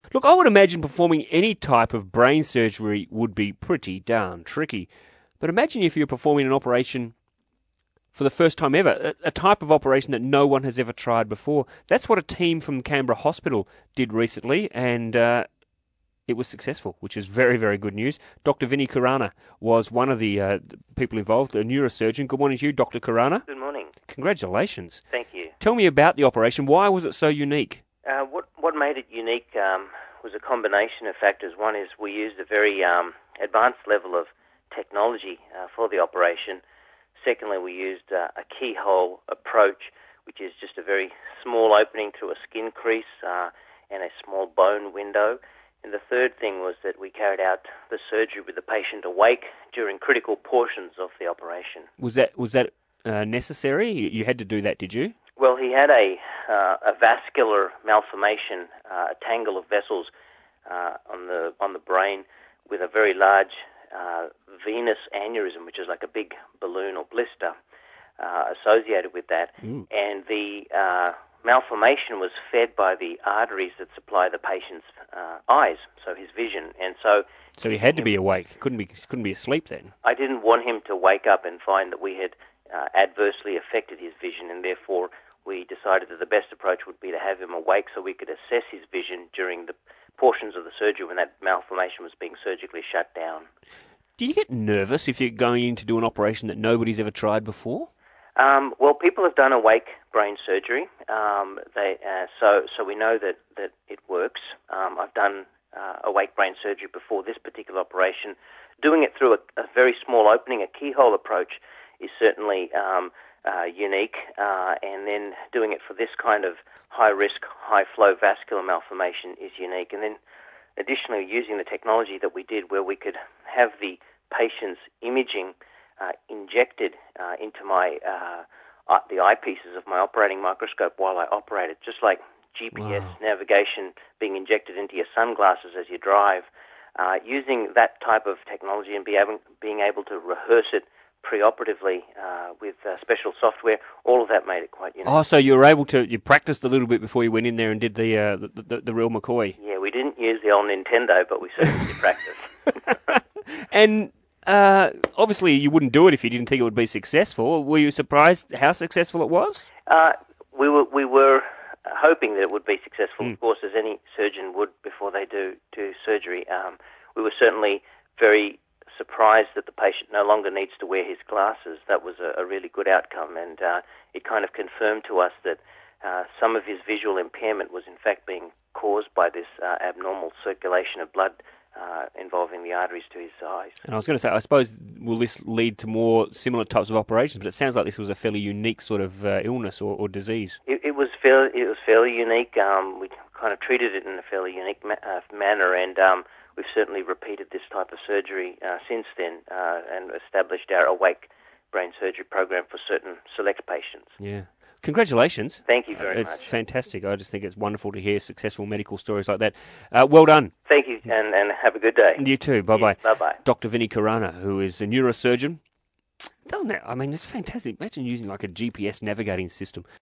Look, I would imagine performing any type of brain surgery would be pretty darn tricky. But imagine if you're performing an operation for the first time ever, a type of operation that no one has ever tried before. That's what a team from Canberra Hospital did recently, and it was successful, which is very, very good news. Dr. Vinny Kurana was one of the people involved, a neurosurgeon. Good morning to you, Dr. Kurana. Good morning. Congratulations. Thank you. Tell me about the operation. Why was it so unique? What made it unique was a combination of factors. One is we used a very advanced level of technology for the operation. Secondly, we used a keyhole approach, which is just a very small opening through a skin crease and a small bone window. And the third thing was that we carried out the surgery with the patient awake during critical portions of the operation. Was that necessary? You had to do that, did you? Well, he had a vascular malformation, a tangle of vessels on the brain with a very large venous aneurysm, which is like a big balloon or blister associated with that. And the malformation was fed by the arteries that supply the patient's eyes, so his vision. And so he had to be awake. Couldn't be asleep then. I didn't want him to wake up and find that we had adversely affected his vision, and therefore we decided that the best approach would be to have him awake so we could assess his vision during the portions of the surgery when that malformation was being surgically shut down. Do you get nervous if you're going in to do an operation that nobody's ever tried before? Well, people have done awake brain surgery, so we know that it works. I've done awake brain surgery before this particular operation. Doing it through a very small opening, a keyhole approach, is certainly unique, and then doing it for this kind of high-risk, high-flow vascular malformation is unique. And then additionally, using the technology that we did where we could have the patient's imaging injected into the eyepieces of my operating microscope while I operated, just like GPS navigation being injected into your sunglasses as you drive. Using that type of technology and being able to rehearse it preoperatively with special software, all of that made it quite unique. Oh, so you practiced a little bit before you went in there and did the real McCoy. Yeah, we didn't use the old Nintendo, but we certainly did practice. And obviously you wouldn't do it if you didn't think it would be successful. Were you surprised how successful it was? We were hoping that it would be successful, of course, as any surgeon would before they do surgery. We were certainly very surprised that the patient no longer needs to wear his glasses. That was a really good outcome, and it kind of confirmed to us that some of his visual impairment was in fact being caused by this abnormal circulation of blood involving the arteries to his eyes. And I was going to say, I suppose, will this lead to more similar types of operations? But it sounds like this was a fairly unique sort of illness or disease. It was fairly unique. We kind of treated it in a fairly unique manner, and we've certainly repeated this type of surgery since then and established our awake brain surgery program for certain select patients. Yeah. Congratulations. Thank you very much. It's fantastic. I just think it's wonderful to hear successful medical stories like that. Well done. Thank you, and have a good day. You too. Bye-bye. Bye-bye. Dr. Vinny Kurana, who is a neurosurgeon. Doesn't it? I mean, it's fantastic. Imagine using like a GPS navigating system.